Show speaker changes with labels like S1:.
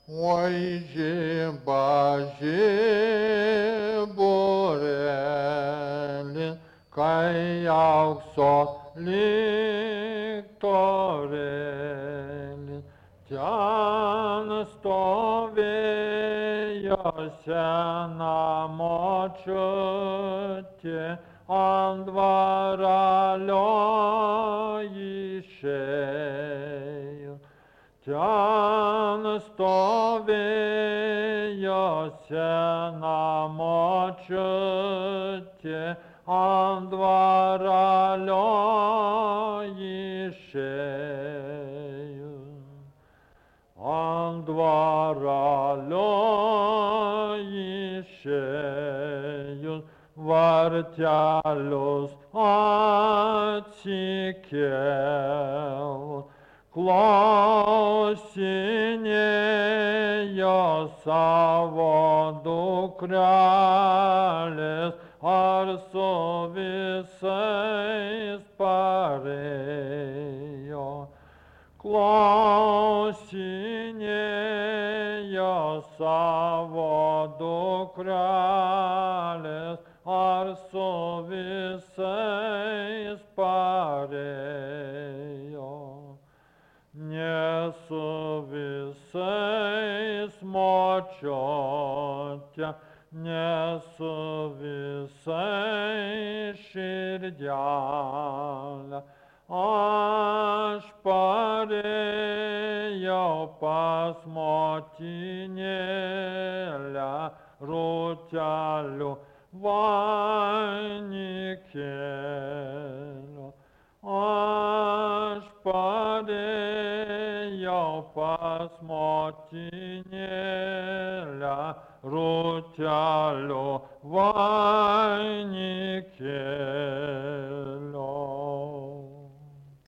S1: Oi, baži bureli, kai aukso liktoreli. Ten stovėjo sena močiutė, ant dvarelio išėjo. Ten stovėjo sena močiutė, ant dvarelio išėjo. Ant dvarelio išėjus, vartelius atsikėlus, klausinėjo savo dukrelės, ar su visais parėjo. Klausinėjo savo dukrelės, ar su visais parėjo. Ne su visais močiute, ne su visais širdelė. Aš parėjau pas motinėlę, rūtelių vainikėlio. Aš parėjau pas motinėlę, rūtelių vainikėlio.